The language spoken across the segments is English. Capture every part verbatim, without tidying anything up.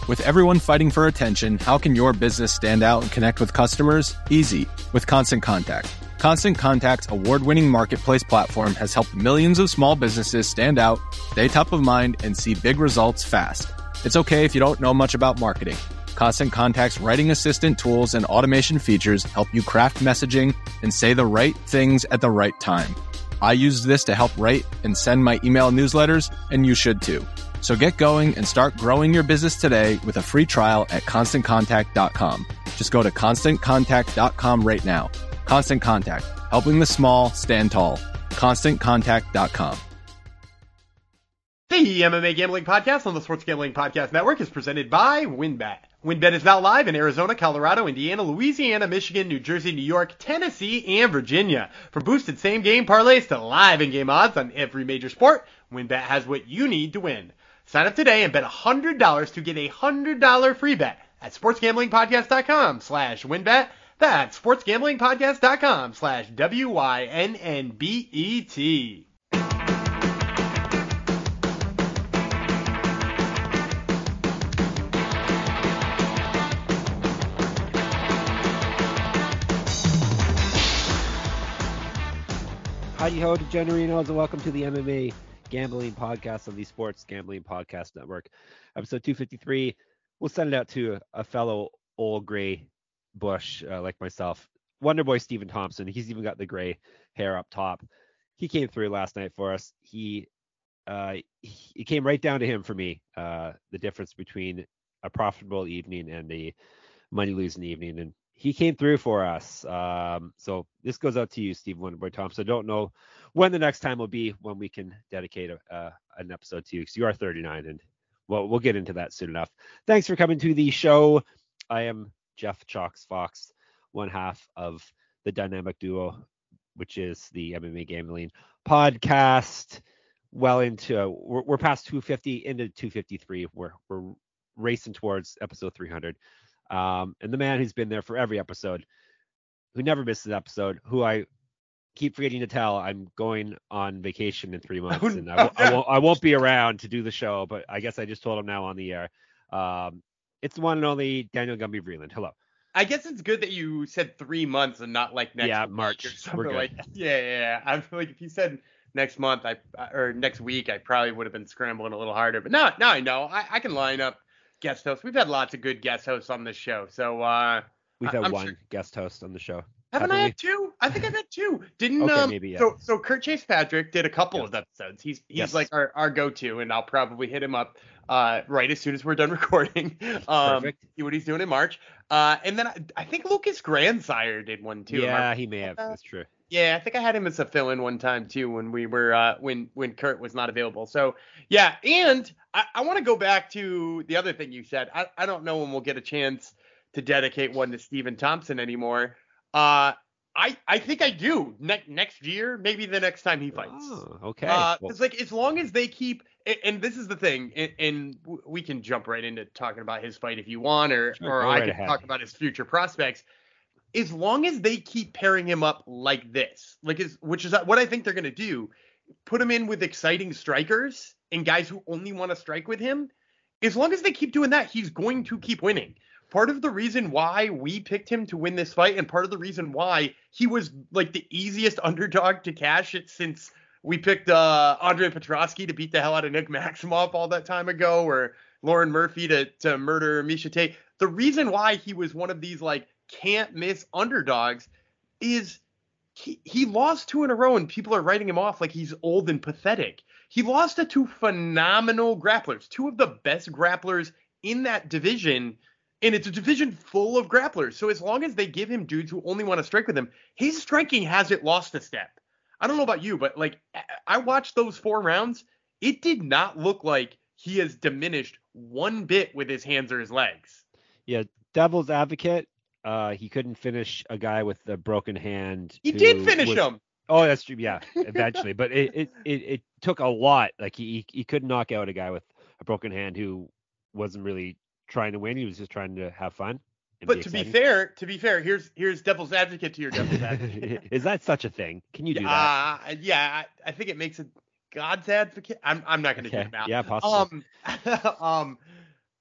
With everyone fighting for attention, how can your business stand out and connect with customers? Easy, with Constant Contact. Constant Contact's award-winning marketplace platform has helped millions of small businesses stand out, stay top of mind, and see big results fast. It's okay if you don't know much about marketing. Constant Contact's writing assistant tools and automation features help you craft messaging and say the right things at the right time. I used this to help write and send my email newsletters, and you should too. So get going and start growing your business today with a free trial at constant contact dot com. Just go to constant contact dot com right now. Constant Contact, helping the small stand tall. constant contact dot com. The M M A Gambling Podcast on the Sports Gambling Podcast Network is presented by WynnBET. WynnBET is now live in Arizona, Colorado, Indiana, Louisiana, Michigan, New Jersey, New York, Tennessee, and Virginia. From boosted same-game parlays to live in-game odds on every major sport, WynnBET has what you need to win. Sign up today and bet one hundred dollars to get a one hundred dollars free bet at sportsgamblingpodcast.com slash WynnBET. That's sportsgamblingpodcast.com slash W Y N N B E T. Howdy ho, degenerinos, and welcome to the M M A Gambling Podcast on the Sports Gambling Podcast Network. Episode two fifty-three. We'll send it out to a fellow old gray bush uh, like myself, Wonder Boy Stephen Thompson. He's even got the gray hair up top. He came through last night for us. He, uh, he it came right down to him for me. Uh, the difference between a profitable evening and a money losing evening, and he came through for us. Um, so this goes out to you, Steve Wonderboy Thompson. I don't know when the next time will be when we can dedicate a, uh, an episode to you, because you are thirty-nine, and well, we'll get into that soon enough. Thanks for coming to the show. I am Jeff Chalks Fox, one half of the dynamic duo, which is the M M A Gambling Podcast. Well into, uh, we're, we're past two fifty, into two fifty-three. We're, we're racing towards episode three hundred. Um, and the man who's been there for every episode, who never misses an episode, who I keep forgetting to tell I'm going on vacation in three months, and I, w- I, won't, I won't be around to do the show, but I guess I just told him now on the air. Um, it's the one and only Daniel Gumby Vreeland. Hello. I guess it's good that you said three months and not like next yeah, week March. or something We're good. like that. Yeah, yeah, yeah. I feel like if you said next month, I or next week, I probably would have been scrambling a little harder. But now, now I know I, I can line up guest hosts. We've had lots of good guest hosts on this show. So uh, we've had I'm one sure. guest host on the show. Haven't, haven't I we? had two? I think I've had two. Didn't okay, um, maybe, yeah. So so Kurt Chase Patrick did a couple yes. of episodes. He's he's yes. like our, our go-to, and I'll probably hit him up uh, right as soon as we're done recording. Um, Perfect. See what he's doing in March. Uh, and then I, I think Lucas Grandsire did one too. Yeah, he may have. Uh, That's true. Yeah, I think I had him as a fill-in one time too when we were uh, when when Kurt was not available. So yeah, and I, I want to go back to the other thing you said. I, I don't know when we'll get a chance to dedicate one to Stephen Thompson anymore. Uh, I I think I do ne- next year, maybe the next time he fights. Oh, okay. Uh, well, it's like as long as they keep, and, and this is the thing, and, and we can jump right into talking about his fight if you want, or sure, or go I right can ahead. talk about his future prospects. As long as they keep pairing him up like this, like is which is what I think they're gonna do, put him in with exciting strikers and guys who only want to strike with him. As long as they keep doing that, he's going to keep winning. Part of the reason why we picked him to win this fight, and part of the reason why he was like the easiest underdog to cash it since we picked uh, Andre Petroski to beat the hell out of Nick Maximoff all that time ago, or Lauren Murphy to to murder Misha Tate. The reason why he was one of these like can't miss underdogs is he, he lost two in a row and people are writing him off like he's old and pathetic. He lost to two phenomenal grapplers, two of the best grapplers in that division. And it's a division full of grapplers. So as long as they give him dudes who only want to strike with him, his striking hasn't lost a step. I don't know about you, but like I watched those four rounds. It did not look like he has diminished one bit with his hands or his legs. Yeah, devil's advocate. Uh, he couldn't finish a guy with a broken hand. He who did finish was, him. Oh, that's true. Yeah, eventually, but it, it it it took a lot. Like he he couldn't knock out a guy with a broken hand who wasn't really trying to win. He was just trying to have fun. But be to be exciting. fair, to be fair, here's here's devil's advocate to your devil's advocate. Is that such a thing? Can you do that? Uh, yeah, I, I think it makes it God's advocate. I'm I'm not going to Okay. do the math. Yeah, possibly. Um, um,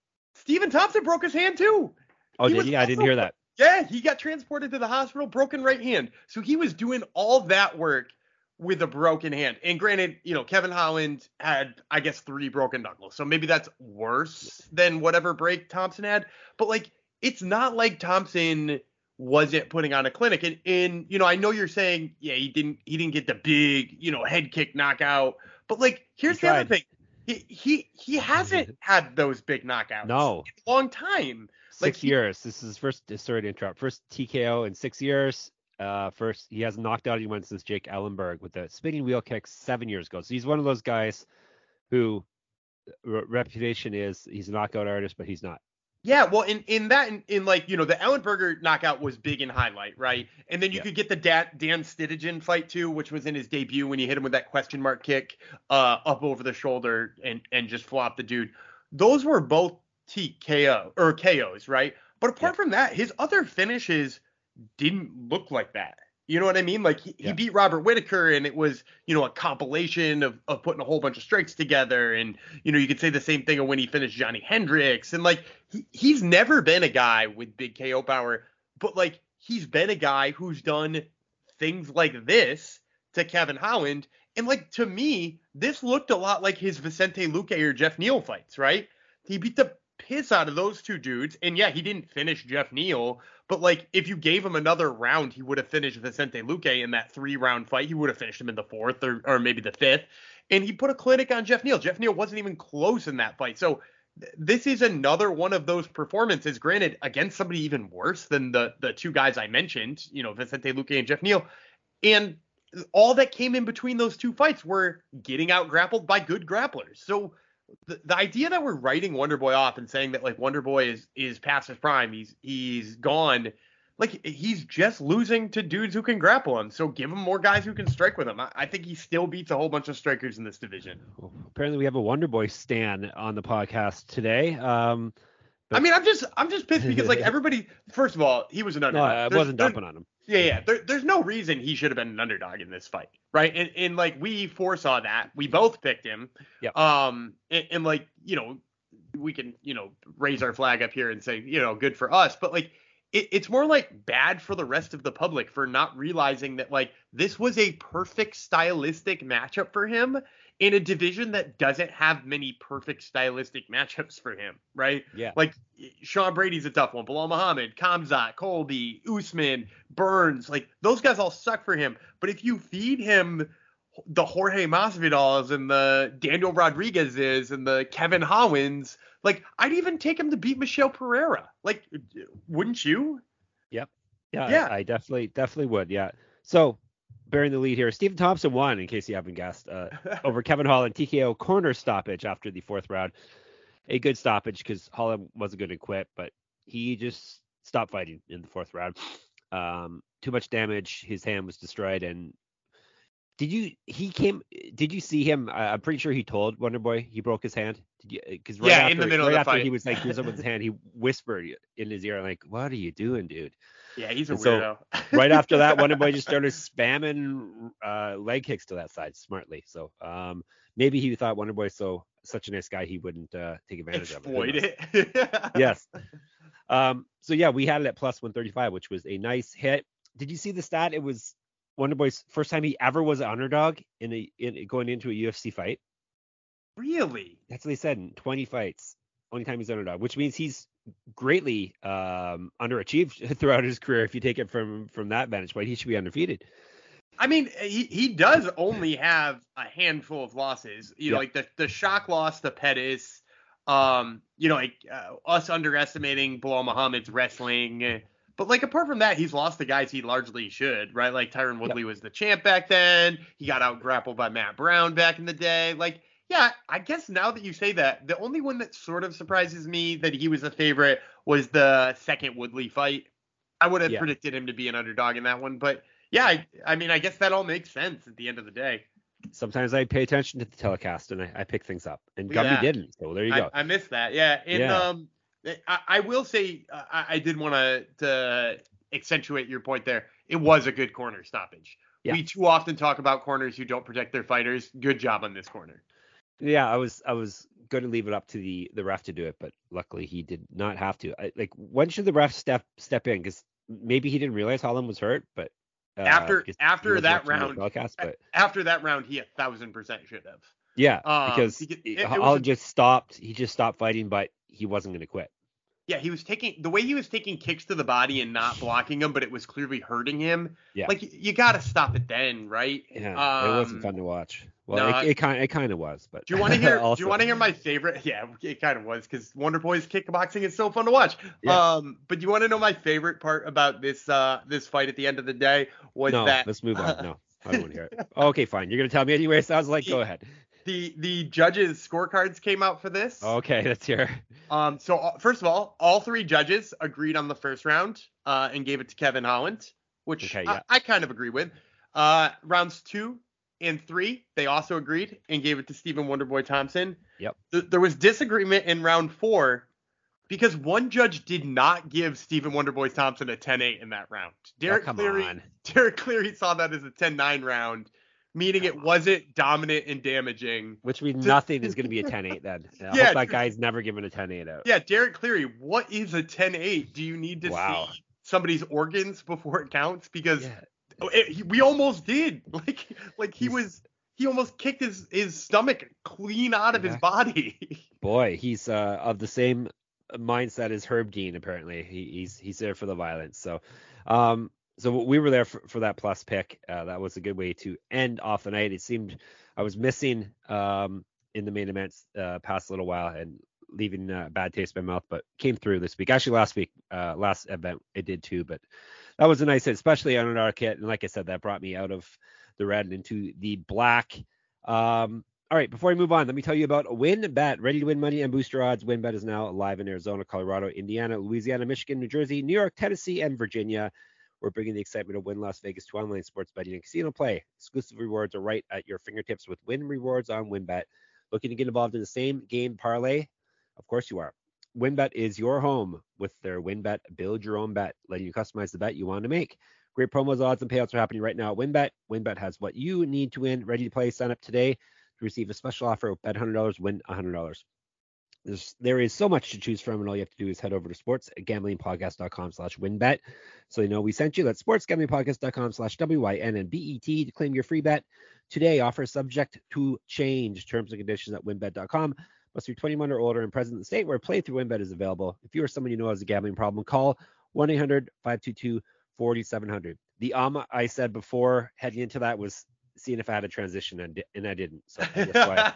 Stephen Thompson broke his hand too. Oh, He did was he? I didn't also- hear that. Yeah, he got transported to the hospital, broken right hand. So he was doing all that work with a broken hand. And granted, you know, Kevin Holland had, I guess, three broken knuckles. So maybe that's worse than whatever break Thompson had. But like, it's not like Thompson wasn't putting on a clinic. And, and you know, I know you're saying, yeah, he didn't he didn't get the big, you know, head kick knockout. But like, here's He the other tried. thing. He he he hasn't had those big knockouts No. in a long time. Like, Six he- years. This is his first. Sorry to interrupt. First T K O in six years. Uh, first he hasn't knocked out anyone since Jake Ellenberg with the spinning wheel kick seven years ago. So he's one of those guys who re- reputation is he's a knockout artist, but he's not. Yeah, well, in, in that, in, in like, you know, the Ellenberger knockout was big in highlight, right? And then you Yeah. could get the Dan, Dan Stitigen fight, too, which was in his debut when he hit him with that question mark kick uh, up over the shoulder and, and just flopped the dude. Those were both T K O, or K Os, right? But apart Yeah. from that, his other finishes didn't look like that. You know what I mean? Like, he, Yeah. he beat Robert Whitaker, and it was, you know, a compilation of, of putting a whole bunch of strikes together. And, you know, you could say the same thing of when he finished Johnny Hendricks. And, like, he, he's never been a guy with big K O power, but, like, he's been a guy who's done things like this to Kevin Holland. And, like, to me, this looked a lot like his Vicente Luque or Jeff Neal fights, right? He beat the piss out of those two dudes. And, yeah, he didn't finish Jeff Neal. But, like, if you gave him another round, he would have finished Vicente Luque in that three-round fight. He would have finished him in the fourth or, or maybe the fifth. And he put a clinic on Jeff Neal. Jeff Neal wasn't even close in that fight. So th- this is another one of those performances, granted, against somebody even worse than the, the two guys I mentioned, you know, Vicente Luque and Jeff Neal. And all that came in between those two fights were getting out grappled by good grapplers. So the, the idea that we're writing Wonder Boy off and saying that like Wonder Boy is is past his prime, he's he's gone, like he's just losing to dudes who can grapple him. So give him more guys who can strike with him. I, I think he still beats a whole bunch of strikers in this division. Well, apparently we have a Wonder Boy stan on the podcast today. Um, I mean, I'm just I'm just pissed because like everybody. First of all, he was an no, underdog. I There's- wasn't there- dumping on him. Yeah, yeah. There, there's no reason he should have been an underdog in this fight, right? And and like we foresaw that. We both picked him. Yep. Um, and, and like you know, we can you know raise our flag up here and say you know good for us, but like it, it's more like bad for the rest of the public for not realizing that like this was a perfect stylistic matchup for him in a division that doesn't have many perfect stylistic matchups for him, right? Yeah. Like Sean Brady's a tough one. Bilal Muhammad, Khamzat, Colby, Usman, Burns, like those guys all suck for him. But if you feed him the Jorge Masvidals and the Daniel Rodriguez's and the Kevin Hollands, like I'd even take him to beat Michelle Pereira. Like, wouldn't you? Yep. Yeah, Yeah. I, I definitely definitely would. Yeah. So bearing the lead here, Stephen Thompson won, in case you haven't guessed, uh, over Kevin Holland T K O corner stoppage after the fourth round. A good stoppage because Holland wasn't going to quit, but he just stopped fighting in the fourth round. Um, too much damage. His hand was destroyed. And did you? He came. Did you see him? I, I'm pretty sure he told Wonder Boy he broke his hand. Did you? Because right Yeah, after, in the middle of right the after fight. he was like doing something with his hand, he whispered in his ear like, "What are you doing, dude?" Yeah, he's a And so, weirdo. Right after that, Wonder Boy just started spamming uh, leg kicks to that side smartly. So um, maybe he thought Wonder Boy's so such a nice guy he wouldn't uh, take advantage Exploit of it. it. Yes. Um, so yeah, we had it at plus one thirty-five, which was a nice hit. Did you see the stat? It was Wonder Boy's first time he ever was an underdog in a in going into a U F C fight. Really? That's what they said in twenty fights. Only time he's underdog, which means he's greatly um, underachieved throughout his career. If you take it from from that vantage point, he should be undefeated. I mean, he, he does only have a handful of losses. You know, Yep. like the, the shock loss to Pettis, um, you know, like uh, us underestimating Bilal Muhammad's wrestling. But like apart from that, he's lost the guys he largely should, right? Like Tyron Woodley was the champ back then. He got out grappled by Matt Brown back in the day. Like, yeah, I guess now that you say that, the only one that sort of surprises me that he was a favorite was the second Woodley fight. I would have Yeah. predicted him to be an underdog in that one, but yeah, I, I mean, I guess that all makes sense at the end of the day. Sometimes I pay attention to the telecast and I, I pick things up, and Look at Gumby that. didn't. So there you I, go. I missed that. Yeah. And Yeah. um, I, I will say uh, I, I did want to to accentuate your point there. It was a good corner stoppage. Yeah. We too often talk about corners who don't protect their fighters. Good job on this corner. Yeah, I was I was going to leave it up to the the ref to do it, but luckily he did not have to. I, like, when should the ref step step in? Because maybe he didn't realize Holland was hurt, but uh, After because he after wasn't that watching the round, telecast. But after that round, he a thousand percent should have. yeah, Um, because because he- it, it was Holland a, just stopped. He just stopped fighting, but he wasn't going to quit. yeah, he was taking the way he was taking kicks to the body and not blocking him, but it was clearly hurting him. Yeah, Like, you, you got to stop it then, right? yeah, it wasn't Um, fun to watch. Well, no. it it kind it kind of was, but Do you want to hear? also, do you want to hear my favorite? Yeah, it kind of was because Wonder Boy's kickboxing is so fun to watch. Yeah. Um, but you want to know my favorite part about this uh this fight at the end of the day was no, that let's move on. No, I don't want to hear it. Okay, fine. You're gonna tell me anyway. Sounds like go ahead. the the judges' scorecards came out for this. Okay, let's hear. Um, so uh, first of all, all three judges agreed on the first round uh, and gave it to Kevin Holland, which Okay, I, yeah. I kind of agree with. Uh, rounds two and three, they also agreed and gave it to Stephen Wonderboy Thompson. Yep. Th- there was disagreement in round four because one judge did not give Stephen Wonderboy Thompson a ten eight in that round. Derek oh, come Cleary, on. Derek Cleary saw that as a ten nine round, meaning Come it on. wasn't dominant and damaging. Which means nothing is going to be a ten eight then. I Yeah, hope that guy's never given a ten eight out. Yeah, Derek Cleary, what is a ten eight? Do you need to Wow. see somebody's organs before it counts? Because Yeah. it, he- we almost did. Like, like he He's- was, he almost kicked his, his stomach clean out of his Yeah. body. Boy, he's uh, of the same mindset as Herb Dean. Apparently, he, he's he's there for the violence. So, um, so we were there for, for that plus pick. Uh, that was a good way to end off the night. It seemed I was missing um in the main events uh, past a little while and leaving a bad taste in my mouth, but came through this week. Actually, last week, uh, last event it did too, but that was a nice hit, especially on an R kit. And like I said, that brought me out of the red and into the black. Um, all right, before we move on, let me tell you about WinBet. Ready to win money and booster odds. WinBet is now live in Arizona, Colorado, Indiana, Louisiana, Michigan, New Jersey, New York, Tennessee, and Virginia. We're bringing the excitement of Win Las Vegas to online sports betting and casino play. Exclusive rewards are right at your fingertips with Win Rewards on WinBet. Looking to get involved in the same game parlay? Of course you are. WinBet is your home with their WinBet Build Your Own Bet, letting you customize the bet you want to make. Great promos, odds, and payouts are happening right now at WinBet. WinBet has what you need to win. Ready to play? Sign up today to receive a special offer. Bet one hundred dollars, win one hundred dollars. There's, there is so much to choose from, and all you have to do is head over to sportsgamblingpodcast.com slash winbet. So you know we sent you. That's sportsgamblingpodcast.com slash W Y N N B E T to claim your free bet. Today, offer subject to change. Terms and conditions at winbet dot com. Must be twenty-one or older and present in the state where playthrough WinBet is available. If you or someone you know has a gambling problem, call one eight hundred five two two four seven zero zero. The um I said before heading into that was seeing if I had a transition, and, and I didn't. So that's why.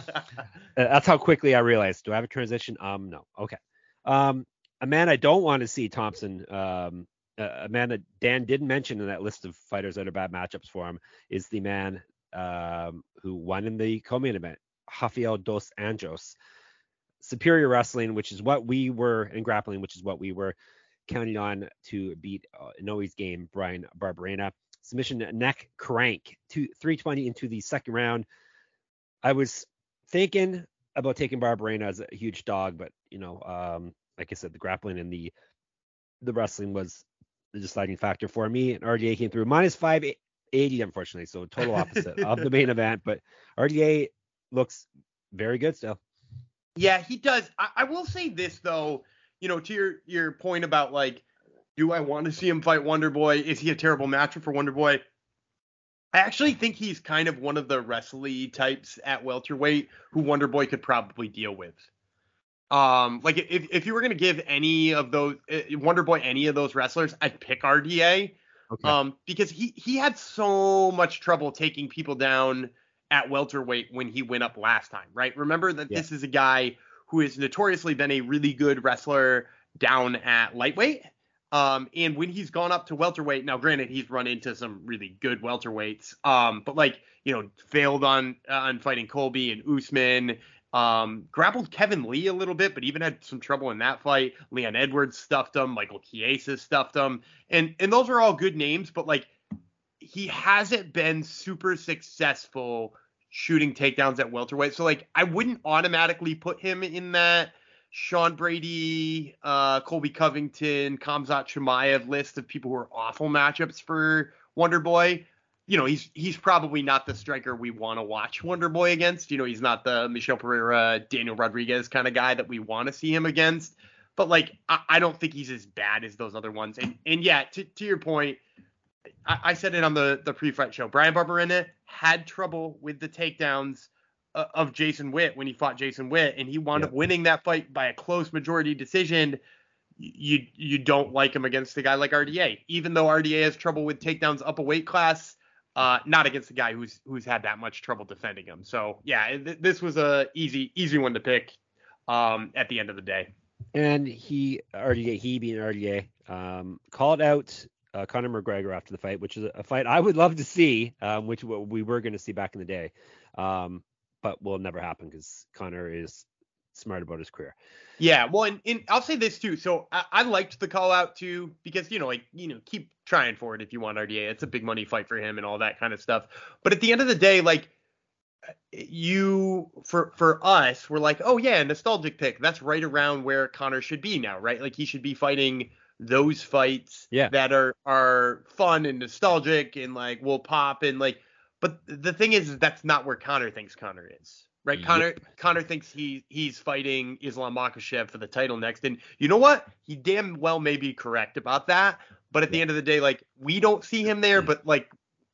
That's how quickly I realized. Do I have a transition? Um, no. Okay. Um, a man I don't want to see, Thompson. Um, a man that Dan didn't mention in that list of fighters that are bad matchups for him is the man um, who won in the co-main event, Rafael dos Anjos. Superior wrestling, which is what we were, and grappling, which is what we were counting on to beat uh, Noe's game, Brian Barberena. Submission neck crank, to three twenty into the second round. I was thinking about taking Barberena as a huge dog, but you know, um, like I said, the grappling and the the wrestling was the deciding factor for me. And R D A came through minus five eighty, unfortunately, so total opposite of the main event. But R D A looks very good still. Yeah, he does. I, I will say this though, you know, to your your point about like, do I want to see him fight Wonder Boy? Is he a terrible matchup for Wonder Boy? I actually think he's kind of one of the wrestly types at welterweight who Wonder Boy could probably deal with. Um, like if if you were gonna give any of those uh, Wonder Boy any of those wrestlers, I'd pick R D A. Okay. Um, because he he had so much trouble taking people down at welterweight when he went up last time, right? Remember that Yeah. this is a guy who has notoriously been a really good wrestler down at lightweight. Um, and when he's gone up to welterweight, now granted he's run into some really good welterweights, um, but like, you know, failed on uh, on fighting Colby and Usman, um, grappled Kevin Lee a little bit, but even had some trouble in that fight. Leon Edwards stuffed him, Michael Chiesa stuffed him, and and those are all good names, but like he hasn't been super successful shooting takedowns at welterweight. So like I wouldn't automatically put him in that Sean Brady, uh, Colby Covington, Khamzat Chimaev list of people who are awful matchups for Wonder Boy. you know, he's he's probably not the striker we want to watch Wonder Boy against. You know, he's not the Michel Pereira, Daniel Rodriguez kind of guy that we want to see him against. But like, I, I don't think he's as bad as those other ones. And and yeah, to, to your point, I, I said it on the the pre-fight show. Brian Barberena had trouble with the takedowns uh, of Jason Witt when he fought Jason Witt, and he wound Yep. up winning that fight by a close majority decision. You you don't like him against a guy like R D A, even though R D A has trouble with takedowns up a weight class. Uh, not against a guy who's who's had that much trouble defending him. So yeah, th- this was a easy easy one to pick um, at the end of the day. And he, R D A, he being R D A, um, called out uh, Conor McGregor after the fight, which is a fight I would love to see, um, which we were going to see back in the day, um, but will never happen because Conor is smart about his career. Yeah, well, and, and I'll say this too. So I, I liked the call out too because you know, like you know, keep trying for it if you want R D A. It's a big money fight for him and all that kind of stuff. But at the end of the day, like you, for for us, we're like, oh yeah, nostalgic pick. That's right around where Conor should be now, right? Like he should be fighting those fights Yeah. that are are fun and nostalgic and like will pop and like. But the thing is, is that's not where Conor thinks Conor is. Right, Yep. Conor Conor thinks he he's fighting Islam Makhachev for the title next, and you know what? He damn well may be correct about that. But at the Yeah. end of the day, like we don't see him there. But like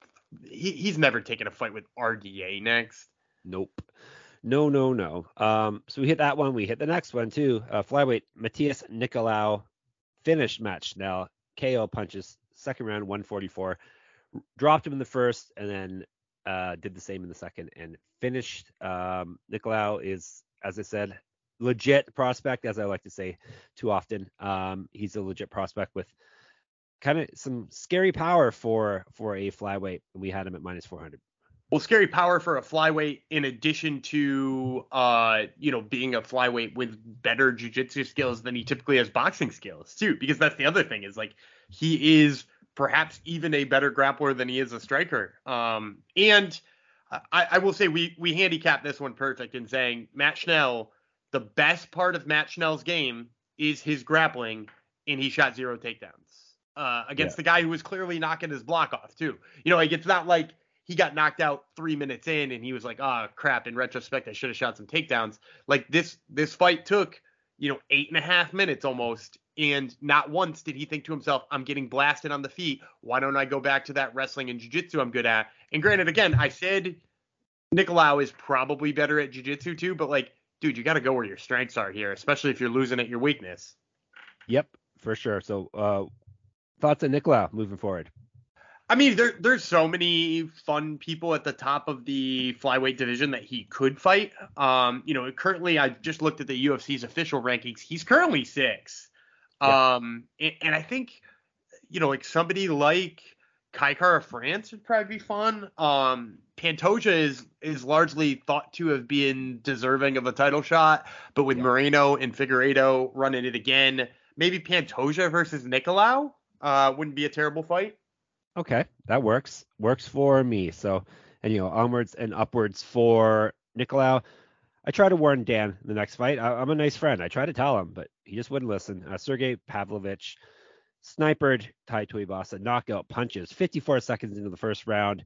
he, he's never taken a fight with R D A next. Nope. No, no, no. Um, so we hit that one. We hit the next one too. Uh, flyweight Matthias Nicolau finished match now. K O punches, second round, one forty-four. Dropped him in the first, and then uh, did the same in the second and finished. Um, Nicolau is, as I said, legit prospect, as I like to say too often. Um, he's a legit prospect with kind of some scary power for for a flyweight. We had him at minus four hundred. Well, scary power for a flyweight in addition to, uh, you know, being a flyweight with better jiu-jitsu skills than he typically has boxing skills, too. Because that's the other thing is, like, he is perhaps even a better grappler than he is a striker. Um, and I, I will say we we handicapped this one perfect in saying Matt Schnell, the best part of Matt Schnell's game is his grappling, and he shot zero takedowns uh, against Yeah. the guy who was clearly knocking his block off, too. You know, like, it's not like he got knocked out three minutes in and he was like, oh, crap, in retrospect, I should have shot some takedowns. Like this, this fight took, you know, eight and a half minutes almost. And not once did he think to himself, I'm getting blasted on the feet. Why don't I go back to that wrestling and jiu-jitsu I'm good at? And granted, again, I said Nicolau is probably better at jiu-jitsu too, but like, dude, you got to go where your strengths are here, especially if you're losing at your weakness. Yep, for sure. So uh, thoughts on Nicolau moving forward? I mean, there there's so many fun people at the top of the flyweight division that he could fight. Um, you know, currently I just looked at the U F C's official rankings. He's currently six. Yeah. Um, and, and I think, you know, like somebody like Kai Kara France would probably be fun. Um, Pantoja is is largely thought to have been deserving of a title shot, but with Yeah. Moreno and Figueiredo running it again, maybe Pantoja versus Nicolau uh, wouldn't be a terrible fight. Okay, that works. Works for me. So, and you know, onwards and upwards for Nicolau. I try to warn Dan in the next fight. I, I'm a nice friend. I try to tell him, but he just wouldn't listen. Uh, Sergey Pavlovich snipered Tai Tuivasa, knockout punches, fifty-four seconds into the first round.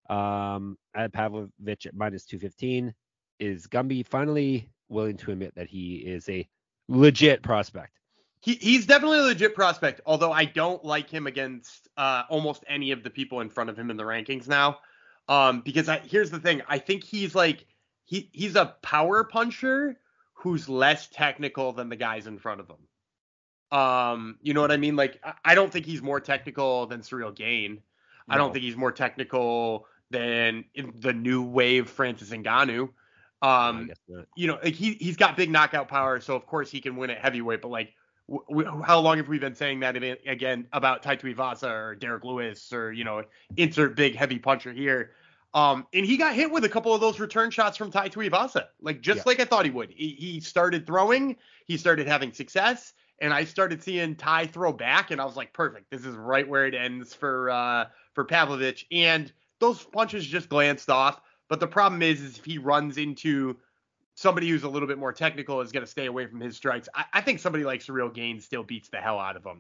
Um, I had Pavlovich at minus two fifteen. Is Gumby finally willing to admit that he is a legit prospect? He, he's definitely a legit prospect, although I don't like him against uh, almost any of the people in front of him in the rankings now. Um, because I, here's the thing. I think he's like, he he's a power puncher who's less technical than the guys in front of him. Um, you know what I mean? Like, I, I don't think he's more technical than Cyril Gain. I No. don't think he's more technical than the new wave Francis Ngannou. No, I Um, guess not. you know, like he, he's got big knockout power, so of course he can win at heavyweight, but like, w- w- how long have we been saying that in- again about Tai Tuivasa or Derek Lewis or, you know, insert big heavy puncher here. Um, and he got hit with a couple of those return shots from Tai Tuivasa, like just Yeah. like I thought he would. He, he started throwing, he started having success, and I started seeing Tai throw back, and I was like, perfect. This is right where it ends for uh, for Pavlovich. And those punches just glanced off. But the problem is, is if he runs into somebody who's a little bit more technical, is going to stay away from his strikes. I, I think somebody like Cyril Gaines still beats the hell out of him.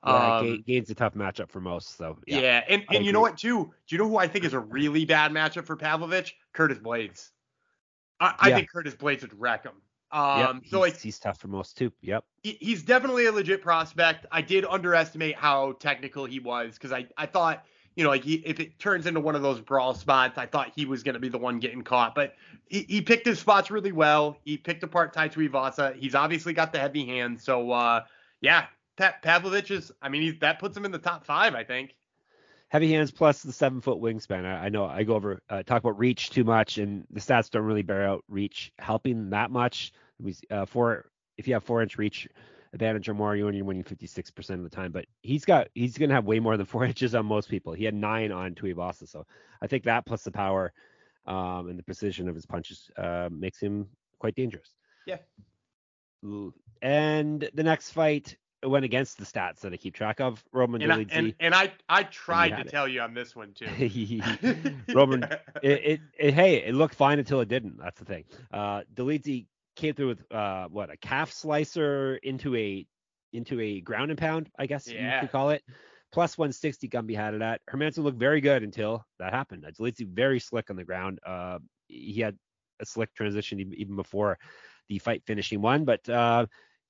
Yeah, Um, Ga- Gain's a tough matchup for most. So yeah, yeah, and, I and you know agree. what too? Do you know who I think is a really bad matchup for Pavlovich? Curtis Blades. I, I Yeah, think Curtis Blades would wreck him. yep. Um, so He's like he's tough for most too. Yep. he, he's definitely a legit prospect. I did underestimate how technical he was because I, I thought, you know, like he, if it turns into one of those brawl spots, I thought he was going to be the one getting caught. But he, he picked his spots really well. He picked apart Tai Tuivasa. He's obviously got the heavy hands. So, uh, yeah, pa- Pavlovich is, I mean, he's, that puts him in the top five, I think. Heavy hands plus the seven foot wingspan. I, I know I go over uh, talk about reach too much, and the stats don't really bear out reach helping that much. We uh, four if you have four inch reach advantage or more, you're only winning fifty-six percent of the time. But he's got he's gonna have way more than four inches on most people. He had nine on Tuivasa, so I think that plus the power um, and the precision of his punches uh, makes him quite dangerous. Yeah. And the next fight went against the stats that I keep track of. Roman And I, and, Dolidze. and I I tried to it. tell you on this one too. Roman, it, it, it hey, it looked fine until it didn't. That's the thing. Uh, Dolidze came through with uh what a calf slicer into a into a ground and pound, I guess Yeah. you could call it. Plus one sixty Gumby had it at. Hermansson looked very good until that happened. Dolidze very slick on the ground. Uh, he had a slick transition even before the fight finishing one, but uh,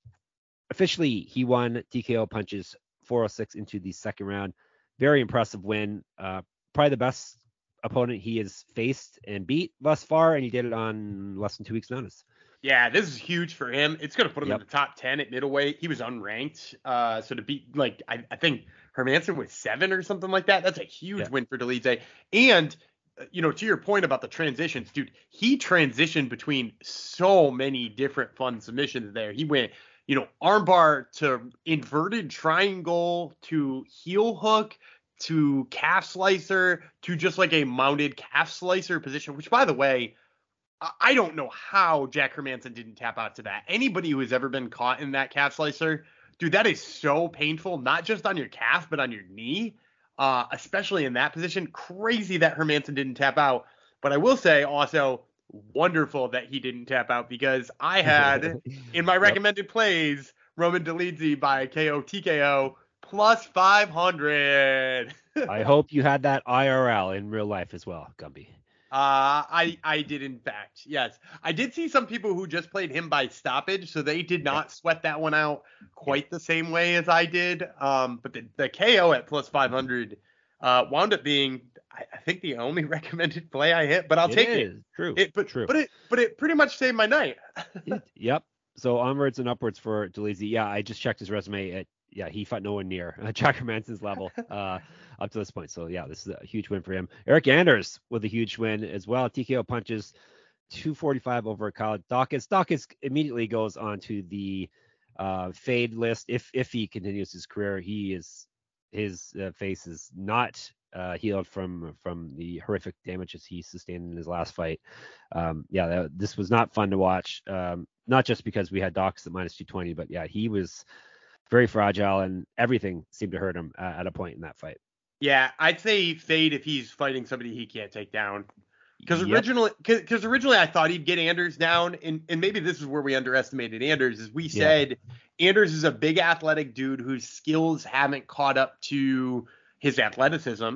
officially he won T K O punches four oh six into the second round. Very impressive win. Uh, probably the best opponent he has faced and beat thus far, and he did it on less than two weeks' notice. Yeah, this is huge for him. It's going to put him Yep. in the top ten at middleweight. He was unranked. Uh, so to beat, like, I, I think Hermansson was seven or something like that. That's a huge Yeah. win for Dolidze. And, uh, you know, to your point about the transitions, dude, he transitioned between so many different fun submissions there. He went, you know, armbar to inverted triangle to heel hook to calf slicer to just like a mounted calf slicer position, which, by the way, I don't know how Jack Hermansson didn't tap out to that. Anybody who has ever been caught in that calf slicer, dude, that is so painful, not just on your calf, but on your knee, uh, especially in that position. Crazy that Hermansson didn't tap out. But I will say also wonderful that he didn't tap out because I had in my recommended yep. plays Roman Dolidze by K O T K O plus five hundred. I hope you had that I R L in real life as well, Gumby. Uh, I I did in fact, yes. I did see some people who just played him by stoppage, so they did not sweat that one out quite the same way as I did. Um, but the, the K O at plus five hundred uh, wound up being, I, I think, the only recommended play I hit. But I'll it take is. it. True. It, but True. But it but it pretty much saved my night. it, yep. So onwards and upwards for Dolidze. Yeah, I just checked his resume. At, yeah, he fought no one near uh, Jack Hermansson's level uh, up to this point. So, yeah, this is a huge win for him. Eric Anders with a huge win as well. T K O punches two forty-five over Kyle Daukaus. Daukaus immediately goes on to the uh, fade list. If if he continues his career, he is his uh, face is not uh, healed from from the horrific damages he sustained in his last fight. Um, yeah, that, this was not fun to watch. Um, not just because we had Daukaus at minus two twenty, but yeah, he was very fragile, and everything seemed to hurt him uh, at a point in that fight. Yeah, I'd say fade if he's fighting somebody he can't take down. Because Yep. originally, because originally I thought he'd get Anders down, and, and maybe this is where we underestimated Anders. Is we said yeah. Anders is a big athletic dude whose skills haven't caught up to his athleticism.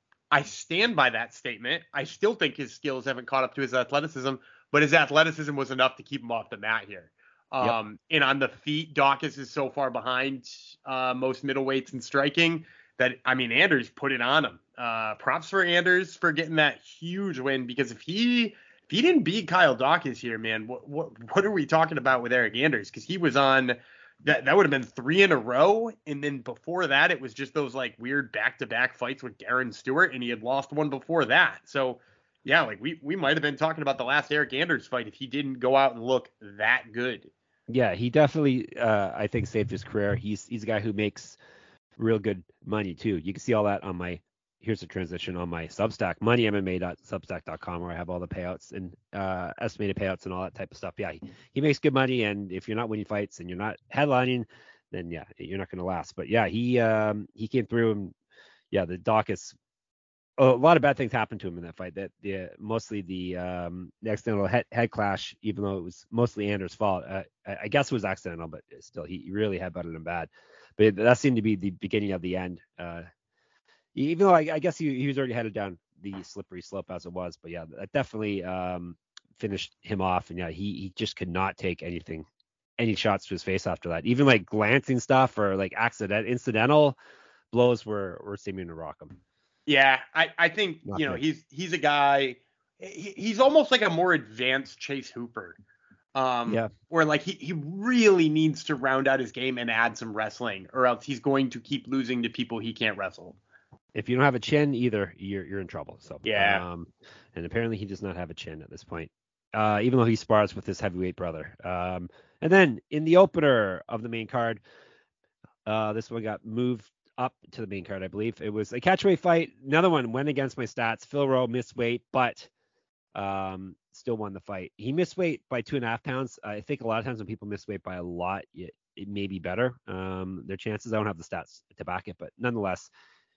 I stand by that statement. I still think his skills haven't caught up to his athleticism, but his athleticism was enough to keep him off the mat here. Um, yep. And on the feet, Daukaus is so far behind uh, most middleweights in striking that, I mean, Anders put it on him. Uh, props for Anders for getting that huge win, because if he if he didn't beat Kyle Daukaus here, man, what what what are we talking about with Eric Anders? Because he was on that that would have been three in a row, and then before that it was just those like weird back to back fights with Darren Stewart, and he had lost one before that. So yeah, like we we might have been talking about the last Eric Anders fight if he didn't go out and look that good. Yeah, he definitely, uh, I think, saved his career. He's he's a guy who makes real good money too. You can see all that on my, here's a transition on my Substack, money M M A dot substack dot com, where I have all the payouts and uh, estimated payouts and all that type of stuff. Yeah, he, he makes good money, and if you're not winning fights and you're not headlining, then yeah, you're not going to last. But yeah, he um, he came through, and yeah, the Daukaus a lot of bad things happened to him in that fight. That the mostly the um the accidental head, head clash, even though it was mostly Anders' fault. Uh, I, I guess it was accidental, but still, he really headbutted him bad. But that seemed to be the beginning of the end. Uh, even though I, I guess he, he was already headed down the slippery slope as it was. But yeah, that definitely um finished him off. And yeah, he he just could not take anything, any shots to his face after that. Even like glancing stuff or like accident incidental blows were were seeming to rock him. Yeah, I, I think, Not you know, good. he's he's a guy, he, he's almost like a more advanced Chase Hooper. Um, Yeah. Where like he, he really needs to round out his game and add some wrestling, or else he's going to keep losing to people he can't wrestle. If you don't have a chin either, you're you're in trouble. So Yeah. Um, and apparently he does not have a chin at this point, uh, even though he spars with his heavyweight brother. Um, and then in the opener of the main card, uh, this one got moved up to the main card, I believe. It was a catchweight fight. Another one went against my stats. Phil Rowe missed weight, but um, still won the fight. He missed weight by two and a half pounds. I think a lot of times when people miss weight by a lot, it, it may be better. Um, their chances. I don't have the stats to back it, but nonetheless,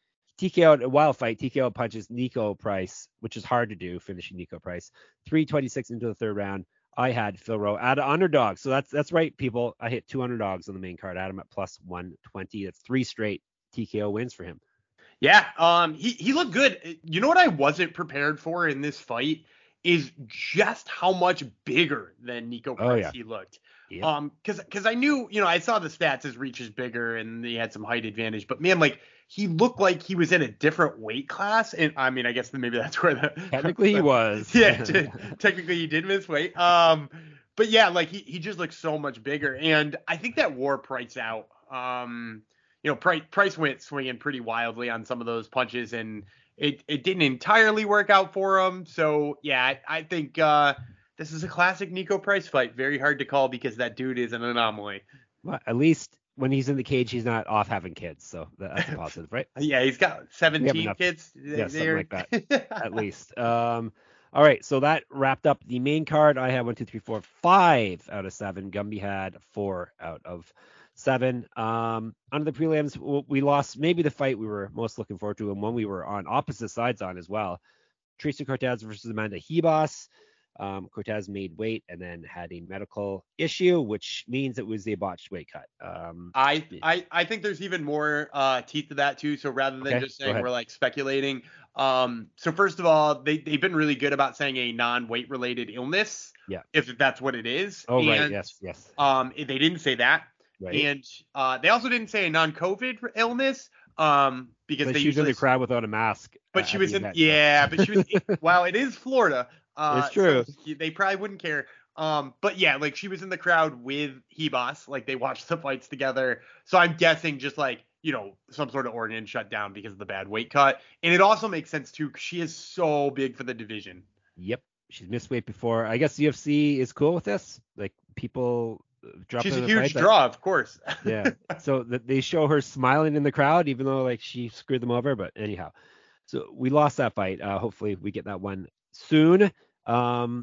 T K O'd a wild fight. T K O punches Nico Price, which is hard to do, finishing Nico Price. three twenty-six into the third round. I had Phil Rowe at an underdog. So that's that's right, people. I hit two underdogs on the main card. I had him at plus one twenty. That's three straight T K O wins for him. Yeah, um, he, he looked good. You know what I wasn't prepared for in this fight is just how much bigger than Nico Price Oh, yeah. he looked. Yep. Um, because because I knew, you know, I saw the stats, his reach is bigger and he had some height advantage, but man, like he looked like he was in a different weight class. And I mean, I guess maybe that's where the Technically he was. yeah, t- technically he did miss weight. Um, but yeah, like he he just looks so much bigger, and I think that wore Price out. Um, you know, Price Price went swinging pretty wildly on some of those punches, and it it didn't entirely work out for him. So yeah, I, I think uh, this is a classic Nico Price fight. Very hard to call because that dude is an anomaly. Well, at least when he's in the cage, he's not off having kids. So that's a positive, right? Yeah, he's got seventeen enough- kids. Yeah, something They're- like that, at least. Um, all right, so that wrapped up the main card. I had one, two, three, four, five out of seven. Gumby had four out of seven. Um, under the prelims, w- we lost maybe the fight we were most looking forward to, and one we were on opposite sides on as well. Tracy Cortez versus Amanda Hebos. Um, Cortez made weight and then had a medical issue, which means it was a botched weight cut. Um, I, I I think there's even more uh, teeth to that too. So rather than Okay, just go saying ahead. we're like speculating, um, so first of all, they they've been really good about saying a non-weight related illness. Yeah. If that's what it is. oh, right. And, Yes. Yes. Um, they didn't say that, Right. and uh, they also didn't say a non-COVID illness. Um, because but they she was in usually. the crowd without a mask. But uh, she at was the in. event, so- Yeah, but she was. Wow, it is Florida. Uh, It's true. so they probably wouldn't care. Um, but yeah, like she was in the crowd with Hebos, like they watched the fights together. So I'm guessing just like, you know, some sort of organ shut down because of the bad weight cut. And it also makes sense too, because she is so big for the division. Yep, she's missed weight before. I guess U F C is cool with this. Like people drop. She's in a the huge fight, that- draw, of course. yeah. So that they show her smiling in the crowd, even though like she screwed them over. But anyhow, so we lost that fight. Uh, hopefully we get that one soon. Um,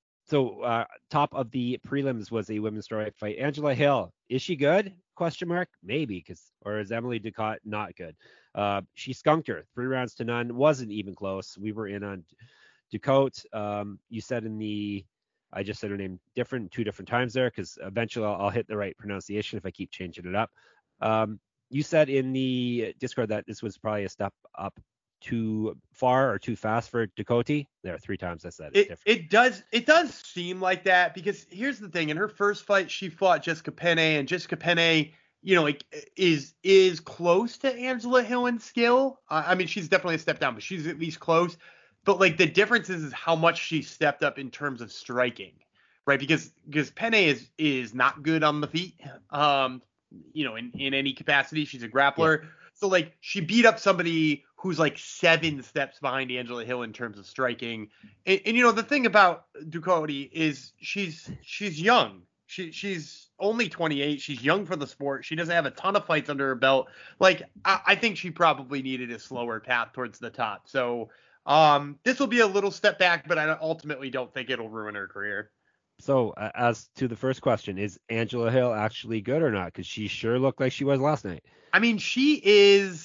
so uh, top of the prelims was a women's strawweight fight. Angela Hill, is she good? Question mark. Maybe because or is Emily Ducote not good? Uh, she skunked her three rounds to none. Wasn't even close. We were in on Ducote. Um, you said in the I just said her name different two different times there because eventually I'll, I'll hit the right pronunciation if I keep changing it up. Um, you said in the Discord that this was probably a step up too far or too fast for Ducote. There are three times I said it. It, different. it does it does seem like that because here's the thing. In her first fight, she fought Jessica Penne, and Jessica Penne, you know, like is is close to Angela Hill in skill. Uh, I mean, she's definitely a step down, but she's at least close. But like the difference is, is how much she stepped up in terms of striking, right? Because because Penne is is not good on the feet, um, you know, in, in any capacity. She's a grappler. Yeah. So like she beat up somebody who's like seven steps behind Angela Hill in terms of striking. And, and you know, the thing about Ducote is she's she's young. She she's only twenty-eight. She's young for the sport. She doesn't have a ton of fights under her belt. Like I, I think she probably needed a slower path towards the top. So um, this will be a little step back, but I ultimately don't think it'll ruin her career. So uh, as to the first question, is Angela Hill actually good or not? Because she sure looked like she was last night. I mean, she is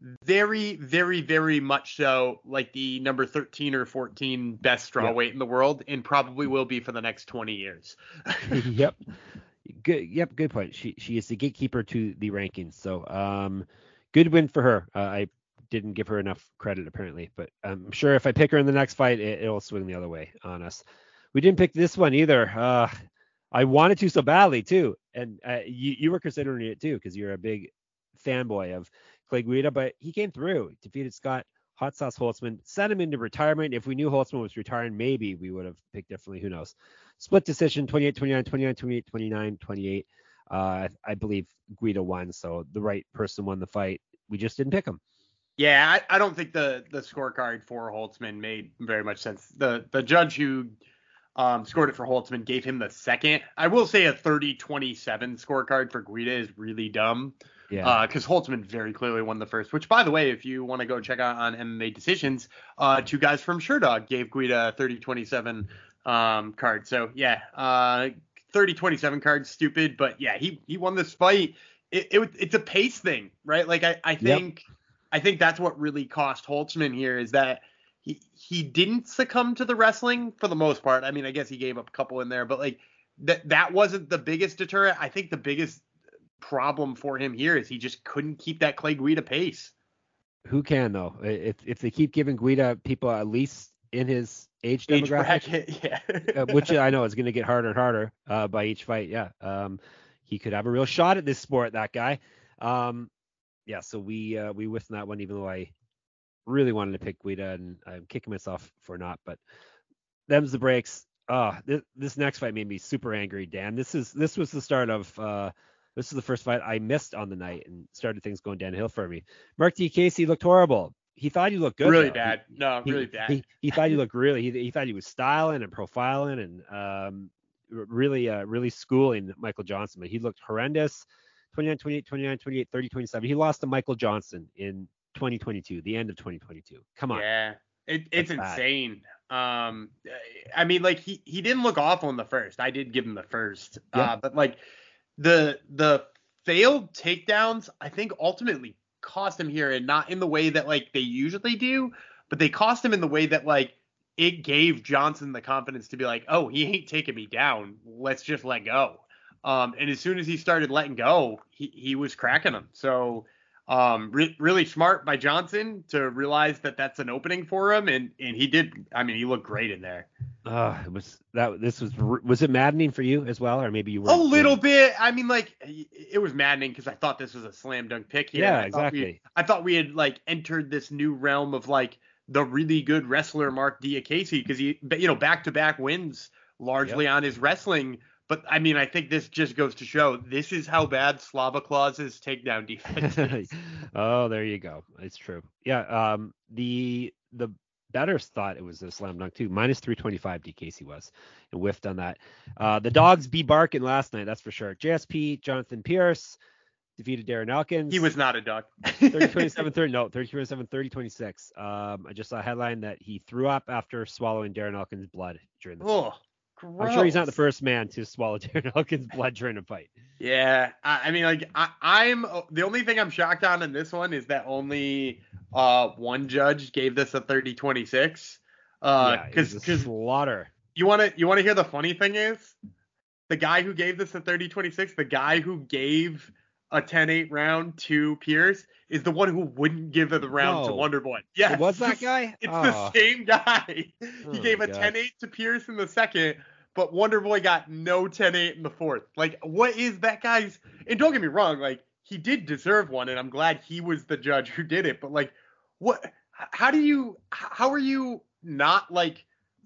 very, very, very much so like the number thirteen or fourteen best strawweight yep. in the world, and probably will be for the next twenty years. Yep. Good. Yep. Good point. She she is the gatekeeper to the rankings. So um, good win for her. Uh, I didn't give her enough credit apparently, but I'm sure if I pick her in the next fight, it, it'll swing the other way on us. We didn't pick this one either. Uh, I wanted to so badly too, and uh, you you were considering it too because you're a big fanboy of Clay Guida, but he came through, defeated Scott Hot Sauce Holtzman, sent him into retirement. If we knew Holtzman was retiring, maybe we would have picked differently. Who knows? Split decision, twenty-eight twenty-nine, twenty-nine twenty-eight, twenty-nine twenty-eight. Uh, I believe Guida won, so the right person won the fight. We just didn't pick him. Yeah, I, I don't think the the scorecard for Holtzman made very much sense. The the judge who um, scored it for Holtzman gave him the second. I will say a thirty twenty-seven scorecard for Guida is really dumb. Yeah. Because uh, Holtzman very clearly won the first, which, by the way, if you want to go check out on M M A Decisions, uh, two guys from Sherdog gave Guida a thirty twenty-seven um, card. So, yeah, uh, thirty twenty-seven card, stupid. But, yeah, he he won this fight. It, it It's a pace thing, right? Like, I, I think yep. I think that's what really cost Holtzman here is that he, he didn't succumb to the wrestling for the most part. I mean, I guess he gave up a couple in there. But, like, that that wasn't the biggest deterrent. I think the biggest problem for him here is he just couldn't keep that Clay Guida pace. Who can though? If if they keep giving Guida people at least in his age, age demographic, bracket, yeah, uh, which I know is going to get harder and harder uh, by each fight. Yeah, um, he could have a real shot at this sport. That guy. Um, yeah, so we uh, we whiffed that one, even though I really wanted to pick Guida, and I'm kicking myself for not. But them's the breaks. Oh, this, this next fight made me super angry, Dan. This is this was the start of. Uh, This is the first fight I missed on the night and started things going downhill for me. Mark D. Casey looked horrible. He thought he looked good. Really though. bad. He, no, he, really bad. He, he thought he looked really, he, he thought he was styling and profiling and um, really, uh, really schooling Michael Johnson. But he looked horrendous. twenty-nine twenty-eight, twenty-nine twenty-eight, thirty twenty-seven. He lost to Michael Johnson in twenty twenty-two, the end of twenty twenty-two. Come on. Yeah, it, it's insane. Um, I mean, like, he, he didn't look awful in the first. I did give him the first. Yeah. Uh, but, like, The the failed takedowns, I think, ultimately cost him here, and not in the way that, like, they usually do, but they cost him in the way that, like, it gave Johnson the confidence to be like, oh, he ain't taking me down. Let's just let go. Um, and as soon as he started letting go, he, he was cracking him. So um, re- really smart by Johnson to realize that that's an opening for him, and and he did. I mean, he looked great in there. Uh, it was that this was was it maddening for you as well, or maybe you were a little bit. I mean, like, it was maddening because I thought this was a slam dunk pick here. Yeah, I exactly. We, I thought we had, like, entered this new realm of, like, the really good wrestler Mark Diakiese, because he, you know, back to back wins largely yep. on his wrestling. But I mean, I think this just goes to show this is how bad Slava Claus's takedown defense is. Oh, there you go. It's true. Yeah. Um. The the bettors thought it was a slam dunk too. Minus three twenty-five D Casey was, and whiffed on that. Uh, the dogs be barking last night. That's for sure. J S P Jonathan Pierce defeated Darren Elkins. He was not a duck. thirty twenty-seven, thirty no, thirty twenty-seven, thirty twenty-six. Um, I just saw a headline that he threw up after swallowing Darren Elkins' blood during the oh. fight. Gross. I'm sure he's not the first man to swallow Darren Elkins' blood during a fight. Yeah, I, I mean, like, I, I'm the only thing I'm shocked on in this one is that only uh, one judge gave this a thirty twenty-six. Uh, yeah, because because slaughter. You want to you want to hear the funny thing is the guy who gave this a thirty twenty-six, the guy who gave a ten eight round to Pierce is the one who wouldn't give the round no. to Wonderboy. Yeah, was that guy? It's oh. the same guy. Oh, he gave a ten eight to Pierce in the second, but Wonderboy got no ten eight in the fourth. Like, what is that guy's? And don't get me wrong, like, he did deserve one, and I'm glad he was the judge who did it. But, like, what? How do you? How are you not, like?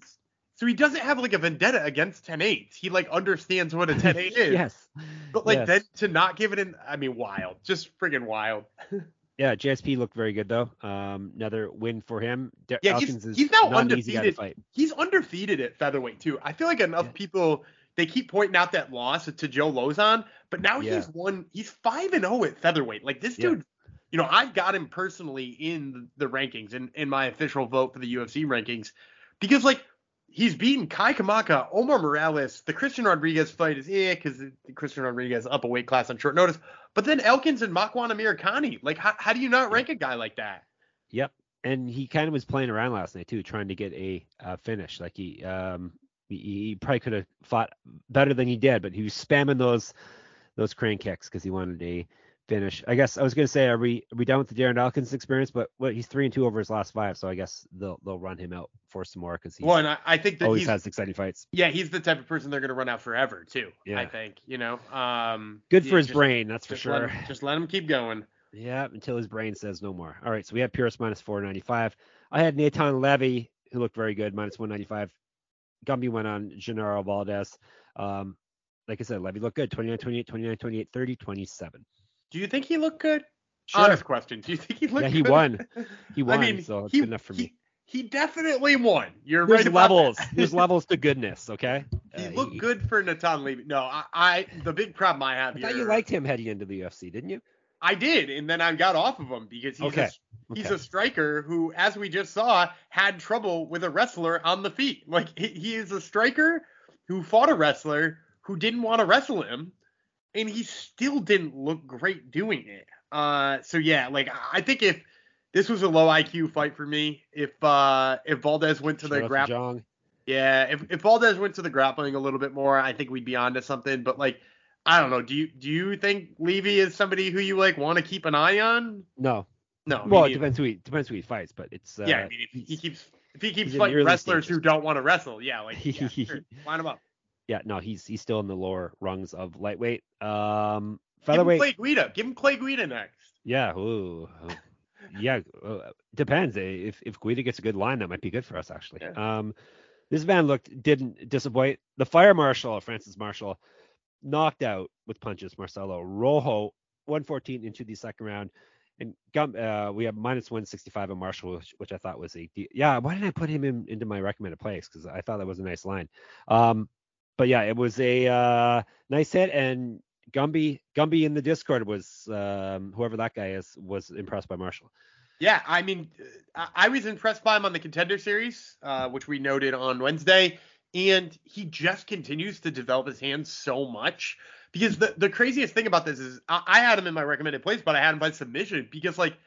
So he doesn't have, like, a vendetta against ten eights. He, like, understands what a ten eight is. Yes. But, like, yes. then to not give it in, I mean, wild. Just friggin' wild. Yeah, J S P looked very good, though. Um, another win for him. De- yeah, Elkins he's, is he's now not an easy guy to undefeated. fight. He's undefeated at featherweight, too. I feel like enough yeah. people, they keep pointing out that loss to Joe Lozon, but now yeah. he's won, he's five and oh at featherweight. Like, this dude, yeah. you know, I got him personally in the rankings, in, in my official vote for the U F C rankings, because, like, he's beaten Kai Kamaka, Omar Morales. The Christian Rodriguez fight is eh, because Christian Rodriguez up a weight class on short notice. But then Elkins and Makwan Amirkhani, like how, how do you not rank a guy like that? Yep. And he kind of was playing around last night too, trying to get a uh, finish. Like he, um, he, he probably could have fought better than he did, but he was spamming those those crane kicks because he wanted a finish. I guess I was gonna say, are we are we done with the Darren Elkins experience? But what he's three and two over his last five, so I guess they'll they'll run him out for some more because he well, and I, I think that always he's, has exciting fights. Yeah, he's the type of person they're gonna run out forever too. Yeah. I think you know. Um, Good for yeah, his just, brain, that's for just sure. Let him, just let him keep going. Yeah, until his brain says no more. All right, so we have Pierce minus four ninety-five. I had Nathan Levy, who looked very good, minus one ninety-five. Gumby went on Gennaro Valdez. Um, like I said, Levy looked good, twenty-nine twenty-eight, twenty-nine twenty-eight, thirty twenty-seven. Do you think he looked good? Sure. Honest question. Do you think he looked yeah, good? he won. He won, I mean, so it's he, good enough for he, me. He definitely won. You're There's right about levels. that. There's levels to goodness, okay? He Uh, looked he, good for Natan Levy. No, I, I the big problem I have I here. thought you liked him heading into the U F C, didn't you? I did, and then I got off of him because he's Okay. a, he's Okay. a striker who, as we just saw, had trouble with a wrestler on the feet. Like he, he is a striker who fought a wrestler who didn't want to wrestle him, and he still didn't look great doing it. Uh, so yeah, like I think if this was a low I Q fight for me, if uh if Valdez went to Shout the out to grappling, Jong. yeah, if if Valdez went to the grappling a little bit more, I think we'd be onto something. But like, I don't know. Do you do you think Levy is somebody who you like want to keep an eye on? No. No. me Well, it neither. depends who he depends who he fights, but it's uh, Yeah, I mean, if he he's- keeps if he keeps he's in the fighting early wrestlers stages. who don't want to wrestle, yeah, like yeah, sure, line him up. yeah, no, he's he's still in the lower rungs of lightweight. Um, Give him featherweight. Clay Guida. Give him Clay Guida next. Yeah, ooh, ooh. yeah, uh, depends. If if Guida gets a good line, that might be good for us actually. Yeah. Um, this man looked didn't disappoint. The Fire Marshal, Francis Marshall, knocked out with punches Marcelo Rojo, one fourteen into the second round, and Gum, uh, we have minus one sixty-five on Marshall, which, which I thought was a de- yeah. Why didn't I put him in, into my recommended plays? Because I thought that was a nice line. Um, but yeah, it was a uh, nice hit, and Gumby Gumby in the Discord was um, whoever that guy is was impressed by Marshall. Yeah, I mean, I, I was impressed by him on the Contender Series, uh, which we noted on Wednesday, and he just continues to develop his hands so much. Because the, the craziest thing about this is I, I had him in my recommended plays, but I had him by submission because like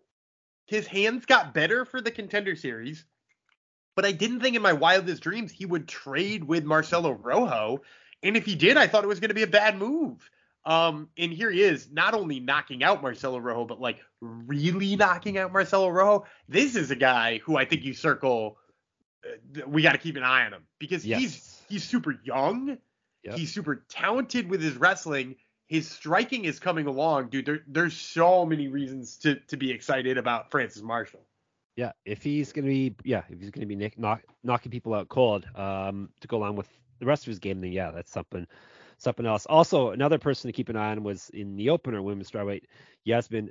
his hands got better for the Contender Series, but I didn't think in my wildest dreams he would trade with Marcelo Rojo, and if he did, I thought it was going to be a bad move. Um, and here he is, not only knocking out Marcelo Rojo, but like really knocking out Marcelo Rojo. This is a guy who I think you circle. Uh, we got to keep an eye on him because Yes. he's he's super young. Yep. He's super talented with his wrestling. His striking is coming along, dude. There, there's so many reasons to to be excited about Francis Marshall. Yeah, if he's gonna be yeah, if he's gonna be nick, knock, knocking people out cold, um, to go along with the rest of his game, then yeah, that's something something else. Also, another person to keep an eye on was in the opener, women's strawweight, Yasmin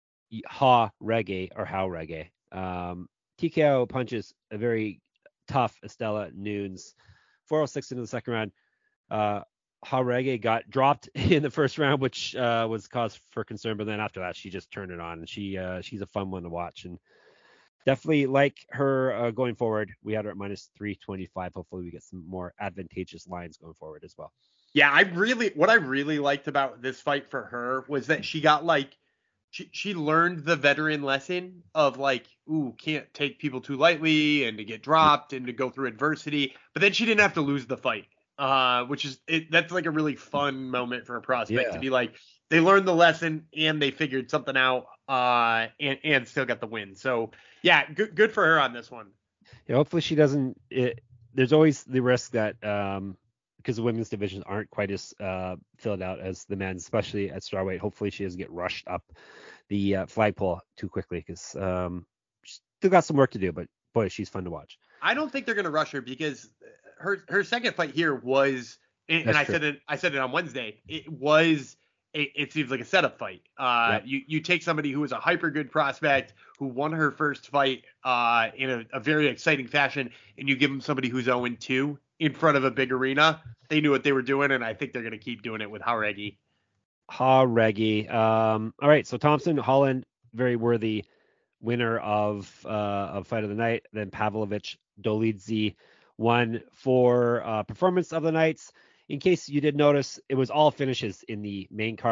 Ha Reggae or How Reggae. Um, T K O punches a very tough Estella Nunes, four oh six into the second round. Uh, Ha Reggae got dropped in the first round, which uh, was cause for concern, but then after that, she just turned it on, and she uh, she's a fun one to watch, and definitely like her uh, going forward. We had her at minus three twenty-five. Hopefully, we get some more advantageous lines going forward as well. Yeah, I really what I really liked about this fight for her was that she got like she she learned the veteran lesson of like, ooh, can't take people too lightly and to get dropped and to go through adversity. But then she didn't have to lose the fight. Uh, which is it, that's like a really fun moment for a prospect Yeah. to be like, they learned the lesson and they figured something out, uh, and, and still got the win. So yeah, good good for her on this one. Yeah, hopefully she doesn't. It, there's always the risk that um, because the women's divisions aren't quite as uh, filled out as the men's, especially at strawweight. Hopefully she doesn't get rushed up the uh, flagpole too quickly because um, she's still got some work to do. But boy, she's fun to watch. I don't think they're gonna rush her because her her second fight here was, and, and That's I true. said it I said it on Wednesday. It was it, it seems like a setup fight. Uh, Yep. you you take somebody who was a hyper good prospect who won her first fight uh in a, a very exciting fashion, and you give them somebody who's oh and two in front of a big arena. They knew what they were doing, and I think they're gonna keep doing it with Haregi. Ha Reggie. Um, all right, so Thompson, Holland, very worthy winner of uh, of fight of the night. Then Pavlovich Dolidze won for uh, performance of the nights. In case you did notice, it was all finishes in the main card.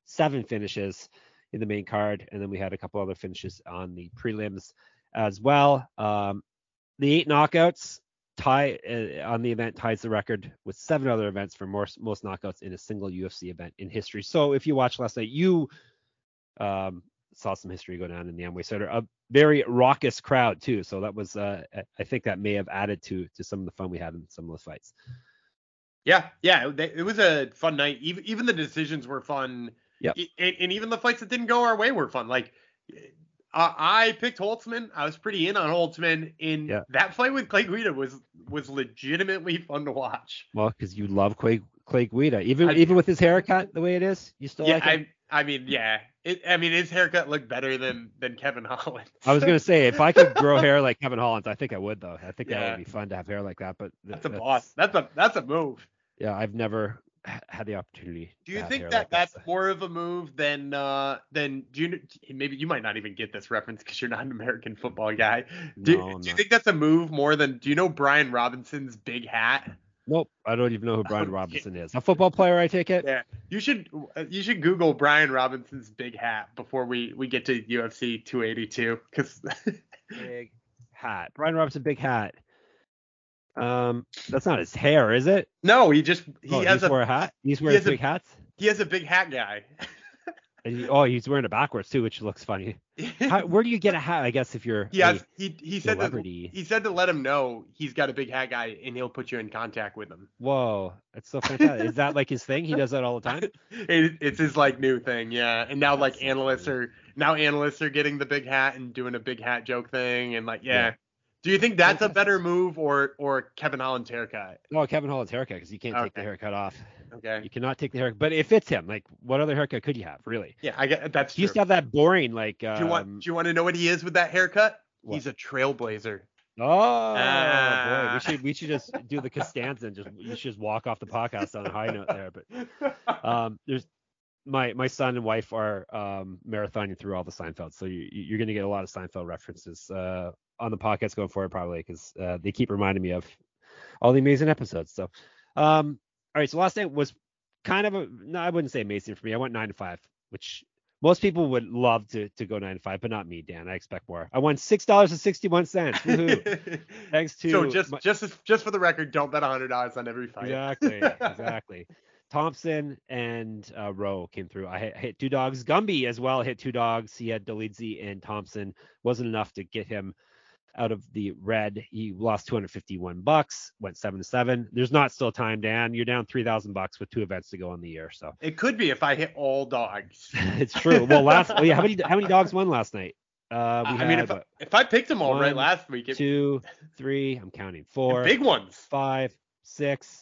seven finishes in the main card, and then we had a couple other finishes on the prelims as well. Um, the eight knockouts tie uh, on the event ties the record with seven other events for most most knockouts in a single U F C event in history. So if you watched last night, you um, saw some history go down in the Amway Center. A very raucous crowd too. So that was, uh, I think that may have added to to some of the fun we had in some of those fights. Yeah, yeah, it was a fun night. Even even the decisions were fun. Yep. And, and even the fights that didn't go our way were fun. Like, uh, I picked Holtzman. I was pretty in on Holtzman. In yeah. that fight with Clay Guida was was legitimately fun to watch. Well, because you love Clay Clay Guida, even I, even with his haircut the way it is, you still yeah, like him. I, I mean, yeah. It, I mean, his haircut looked better than than Kevin Holland. I was gonna say, if I could grow hair like Kevin Holland's, I think I would though. I think Yeah. that would be fun to have hair like that. But that's a that's, boss. That's a that's a move. Yeah, I've never had the opportunity. Do you to think have that hair like that's that. more of a move than uh than do you maybe you might not even get this reference because you're not an American football guy. Do, No, I'm do you not. think that's a move more than do you know Brian Robinson's big hat? Nope, I don't even know who Brian Okay. Robinson is. A football player, I take it. Yeah, you should you should Google Brian Robinson's big hat before we we get to U F C two eighty-two because Big hat. Brian Robinson, big hat. Um, that's not his hair, is it? no, he just he oh, has he's a wearing a hat. He's he wearing has a- big hats. he has a big hat guy. And he- oh, he's wearing it backwards too, which looks funny. How, where do you get a hat? I guess if you're He a has he he said to, celebrity. he said to let him know he's got a big hat guy and he'll put you in contact with him. Whoa, that's so fantastic. Is that like his thing? He does that all the time? It, it's his like new thing, yeah. And now like That's so analysts funny. are now analysts are getting the big hat and doing a big hat joke thing and like yeah. Yeah. Do you think that's a Fantastic. better move or or Kevin Holland's haircut? Oh, Kevin Holland's haircut, because you can't take the Okay. haircut off. Okay. You cannot take the haircut, but it fits him. Like, what other haircut could you have, really? Yeah, I get that's He true. used to have that boring, like. Um, do you want do you want to know what he is with that haircut? What? He's a trailblazer. Oh boy, Ah. we should we should just do the Costanza and just you should just walk off the podcast on a high note there. But um, there's my my son and wife are um marathoning through all the Seinfeld, so you you're gonna get a lot of Seinfeld references uh on the podcast going forward probably because uh, they keep reminding me of all the amazing episodes. So um, all right, so last night was kind of a no, I wouldn't say amazing for me. I went nine to five, which most people would love to to go nine to five, but not me, Dan. I expect more. I won six dollars and sixty one cents. Woohoo! Thanks to so just my- just as, just for the record, don't bet a hundred dollars on every fight. exactly, exactly. Thompson and uh, Rowe came through. I hit, hit two dogs. Gumby as well hit two dogs. He had Dolidze and Thompson. Wasn't enough to get him out of the red. He lost two hundred fifty-one bucks. Went seven to seven. There's not still time, Dan. You're down three thousand bucks with two events to go in the year. So It could be if I hit all dogs. it's true. Well, last oh yeah, how many how many dogs won last night? Uh, we I had mean, if I, what, if I picked them all right one, last week, it, two, three. I'm counting four, big ones. five, six,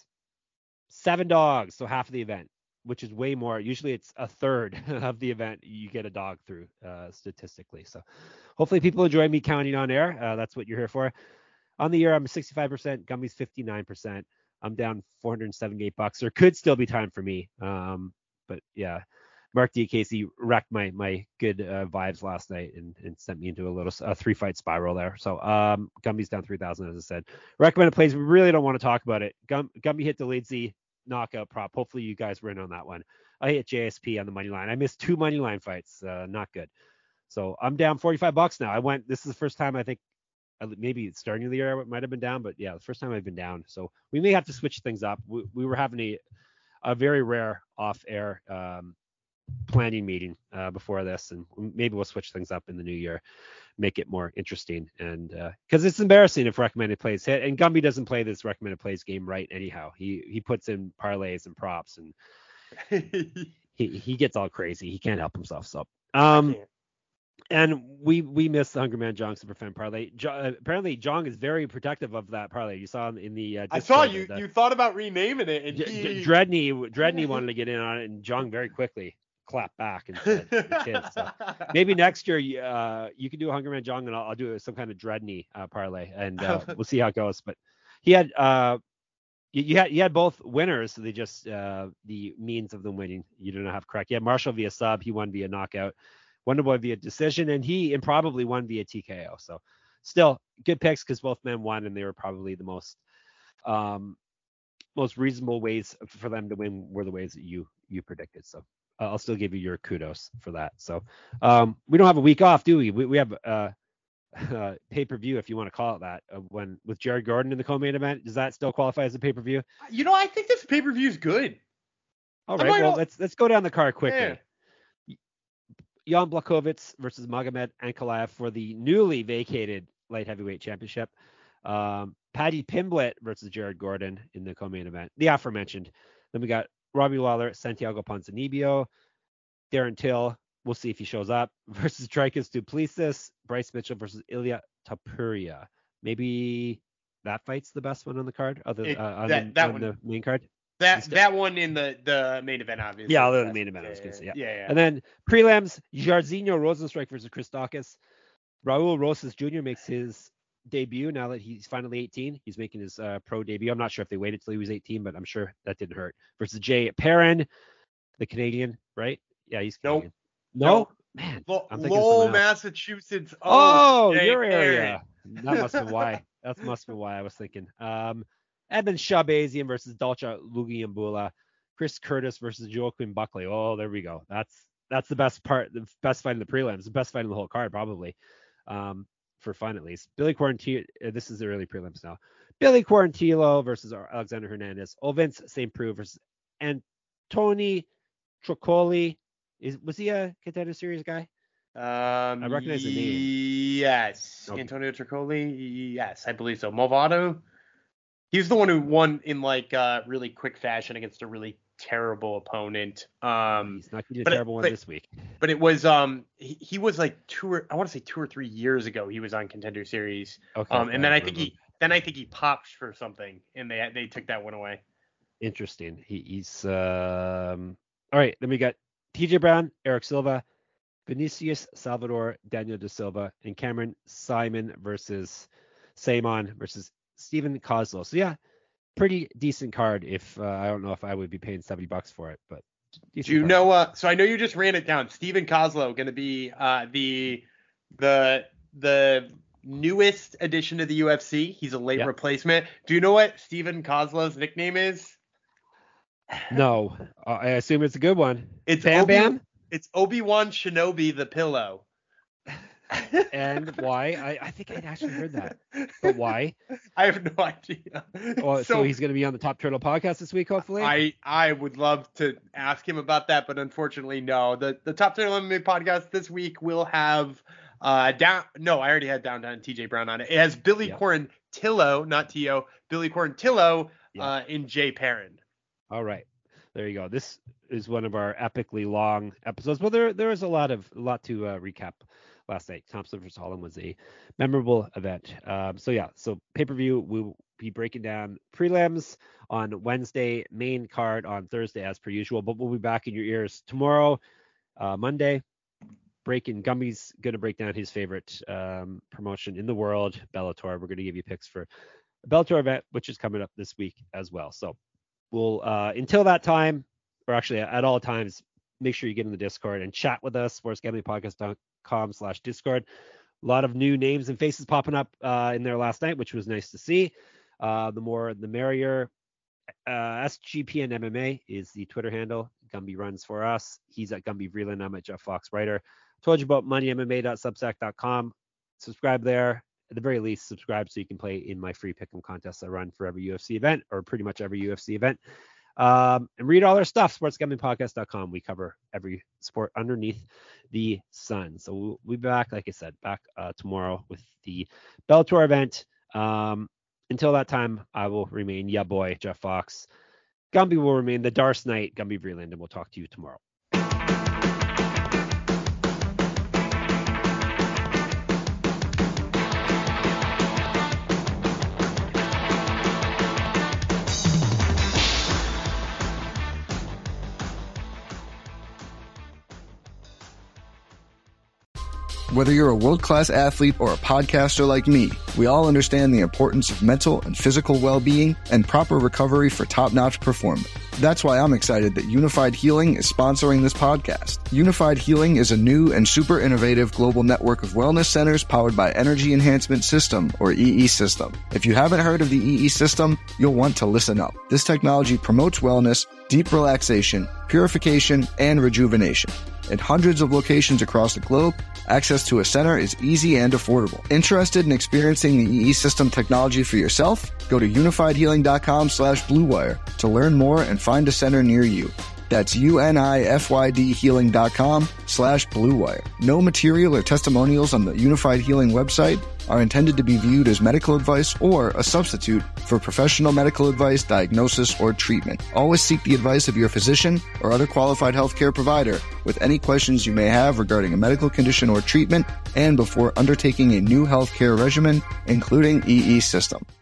seven dogs. So half of the event, which is way more. Usually it's a third of the event you get a dog through uh, statistically. So hopefully people enjoy me counting on air. Uh, that's what you're here for. On the year, I'm sixty-five percent. Gummy's fifty-nine percent. I'm down four hundred seventy-eight bucks. There could still be time for me. Um, but yeah, Mark D. Casey wrecked my my good uh, vibes last night and, and sent me into a little a three fight spiral there. So um, Gumby's down three thousand, as I said. Recommended plays. We really don't want to talk about it. Gum, Gumby hit the Leedsy knockout prop. Hopefully you guys were in on that one. I hit J S P on the money line. I missed two money line fights. Uh, not good. So I'm down forty-five bucks now. I went. This is the first time I think. Maybe starting of the year I might have been down, but yeah, the first time I've been down. So we may have to switch things up. We, we were having a a very rare off-air um, planning meeting uh, before this, and maybe we'll switch things up in the new year, make it more interesting. And because uh, it's embarrassing if recommended plays hit, and Gumby doesn't play this recommended plays game right anyhow. He he puts in parlays and props, and he he gets all crazy. He can't help himself. So um. And we we missed the Hungry Man Jong Superfan parlay. Jo- uh, apparently, Jong is very protective of that parlay. You saw in the. Uh, I saw Discord you. that, You thought about renaming it, and D- he... D- Dredney Dredney wanted to get in on it, and Jong very quickly clapped back and said it's his. So maybe next year, uh, you can do a Hungry Man Jong, and I'll, I'll do some kind of Dredney uh, parlay, and uh, we'll see how it goes. But he had uh, you, you had you had both winners. So they just uh, the means of them winning. You don't have correct. You had Marshall via sub. He won via knockout. Wonderboy via decision, and he improbably won via T K O. So still good picks because both men won, and they were probably the most um, most reasonable ways for them to win were the ways that you you predicted. So I'll still give you your kudos for that. So um, we don't have a week off, do we? We, we have uh, uh, pay-per-view, if you want to call it that, uh, when with Jared Gordon in the co-main event. Does that still qualify as a pay-per-view? You know, I think this pay-per-view is good. All right, well, all... let's let's go down the card quickly. Yeah. Jan Blachowicz versus Magomed Ankalaev for the newly vacated light heavyweight championship. Um, Paddy Pimblett versus Jared Gordon in the co-main event, the aforementioned. Then we got Robbie Lawler, Santiago Ponzinibbio, Darren Till, we'll see if he shows up, versus Dricus du Plessis, Bryce Mitchell versus Ilya Topuria. Maybe that fight's the best one on the card, other it, uh, other that, than that on one, the main card. That that one in the, the main event, obviously. Yeah, other than the main event, I was gonna say. Yeah. yeah, yeah. And then prelims: Jairzinho Rozenstruik versus Chris Daukaus. Raul Rosas Junior makes his debut now that he's finally eighteen. He's making his uh, pro debut. I'm not sure if they waited till he was eighteen, but I'm sure that didn't hurt. Versus Jay Perrin, the Canadian, right? Yeah, he's Canadian. Nope. No, nope. Man. L- Lowell, Massachusetts. Oh, Oh, Jay your Perrin. area. That must be why. That must be why I was thinking. Um, Edmund Shabazian versus Dalcha Lugiambula. Chris Curtis versus Joaquin Buckley. Oh, there we go. That's that's the best part, the best fight in the prelims, the best fight in the whole card, probably. Um, for fun at least. Billy Quarantillo, uh, this is the early prelims now. Billy Quarantillo versus Alexander Hernandez. Ovince Saint Preux versus Antoni Trocoli. Is was he a Contender Series guy? Um, I recognize the name. Yes, okay. Antonio Trocoli. Yes, I believe so. Movado. He's the one who won in like uh, really quick fashion against a really terrible opponent. Um, He's not going to do a terrible it, one but, this week. But it was um he, he was like two or I want to say two or three years ago he was on Contender Series. Okay. Um, and then I think he then I think he popped for something and they they took that one away. Interesting. He, he's um all right. Then we got T J Brown, Eric Silva, Vinicius Salvador, Daniel De Silva, and Cameron Simon versus Simon versus Stephen Kozlov. So yeah, pretty decent card. If uh, I don't know if I would be paying seventy bucks for it, but do you card. know? Uh, so I know you just ran it down. Stephen Kozlov going to be uh, the the the newest addition to the U F C. He's a late yep. replacement. Do you know what Stephen Kozlov's nickname is? No, uh, I assume it's a good one. It's Bam Obi- Bam. It's Obi-Wan Shinobi the Pillow. And why? I, I think I'd actually heard that. But why? I have no idea. Well, so, so he's going to be on the Top Turtle podcast this week, hopefully? I, I would love to ask him about that, but unfortunately, no. The the Top Turtle M M A podcast this week will have uh down. No, I already had Downtown T J Brown on it. It has Billy yep. Quarantillo, not T O, Billy Quarantillo yep. uh, and Jay Perrin. All right. There you go. This is one of our epically long episodes, but there there is a lot of a lot to uh, recap. Last night, Thompson versus Holland was a memorable event. Um, so yeah, so pay-per-view, we'll be breaking down prelims on Wednesday, main card on Thursday as per usual, but we'll be back in your ears tomorrow, uh, Monday. Breaking Gumby's going to break down his favorite um, promotion in the world, Bellator. We're going to give you picks for a Bellator event, which is coming up this week as well. So we'll, uh, until that time, or actually at all times, make sure you get in the Discord and chat with us, sports gambling podcast dot com slash Discord. A lot of new names and faces popping up uh, in there last night, which was nice to see. Uh, the more, the merrier. Uh, S G P N M M A is the Twitter handle. Gumby runs for us. He's at Gumby Vreeland. I'm at Jeff Fox Writer. Told you about money M M A dot substack dot com. Subscribe there. At the very least, subscribe so you can play in my free pick'em contests I run for every U F C event, or pretty much every U F C event. Um, and read all our stuff, sports gambling podcast dot com. We cover every sport underneath the sun. So we'll, we'll be back, like I said, back uh, tomorrow with the Bellator event. Um, until that time, I will remain ya boy, Jeff Fox. Gumby will remain the Darce Knight, Gumby Vreeland, and we'll talk to you tomorrow. Whether you're a world-class athlete or a podcaster like me, we all understand the importance of mental and physical well-being and proper recovery for top-notch performance. That's why I'm excited that Unified Healing is sponsoring this podcast. Unified Healing is a new and super innovative global network of wellness centers powered by Energy Enhancement System, or E E System. If you haven't heard of the E E System, you'll want to listen up. This technology promotes wellness, deep relaxation, purification, and rejuvenation. In hundreds of locations across the globe, access to a center is easy and affordable. Interested in experiencing the E E System technology for yourself? Go to unifiedhealing.com slash bluewire to learn more and find a center near you. That's U-N-I-F-Y-D healing.com slash bluewire. No material or testimonials on the Unified Healing website are intended to be viewed as medical advice or a substitute for professional medical advice, diagnosis, or treatment. Always seek the advice of your physician or other qualified healthcare provider with any questions you may have regarding a medical condition or treatment and before undertaking a new healthcare regimen, including E E System.